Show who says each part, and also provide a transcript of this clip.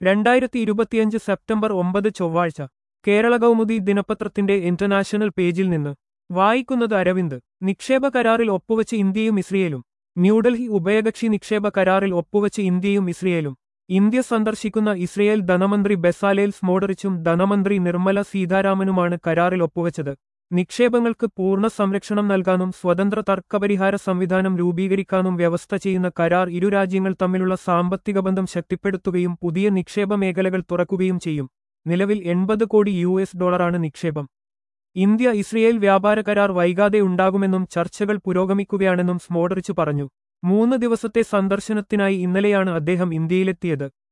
Speaker 1: 2025 September 9 ചൊവ്വാഴ്ച കേരള കൗമുദി ദിനപത്രത്തിന്റെ international പേജിൽ നിന്ന് വായിക്കുന്നത് അരവിന്ദ്. നിക്ഷേപ കരാറിൽ ഒപ്പുവച്ച് ഇന്ത്യയും ഇസ്രയേലും. ന്യൂഡൽഹി. ഉഭയകക്ഷി നിക്ഷേപ കരാറിൽ ഒപ്പുവച്ച് ഇന്ത്യയും ഇസ്രയേലും. ഇന്ത്യ സന്ദർശിക്കുന്ന ഇസ്രയേൽ ധനമന്ത്രി ബെസാലേൽ സ്മോട്രിച്ചും ധനമന്ത്രി നിർമ്മല സീതാരാമനുമാണ് കരാറിൽ ഒപ്പുവച്ചത്. നിക്ഷേപങ്ങൾക്ക് പൂർണ്ണ സംരക്ഷണം നൽകാനും സ്വതന്ത്ര തർക്കപരിഹാര സംവിധാനം രൂപീകരിക്കാനും വ്യവസ്ഥ ചെയ്യുന്ന കരാർ ഇരു രാജ്യങ്ങൾ തമ്മിലുള്ള സാമ്പത്തിക ബന്ധം ശക്തിപ്പെടുത്തുകയും പുതിയ നിക്ഷേപ മേഖലകൾ തുറക്കുകയും ചെയ്യും. നിലവിൽ $80 കോടി നിക്ഷേപം. ഇന്ത്യ ഇസ്രയേൽ വ്യാപാര കരാർ വൈകാതെ ഉണ്ടാകുമെന്നും ചർച്ചകൾ പുരോഗമിക്കുകയാണെന്നും സ്മോട്രിച്ച് പറഞ്ഞു. 3 ദിവസത്തെ സന്ദർശനത്തിനായി ഇന്നലെയാണ് അദ്ദേഹം ഇന്ത്യയിലെത്തിയത്.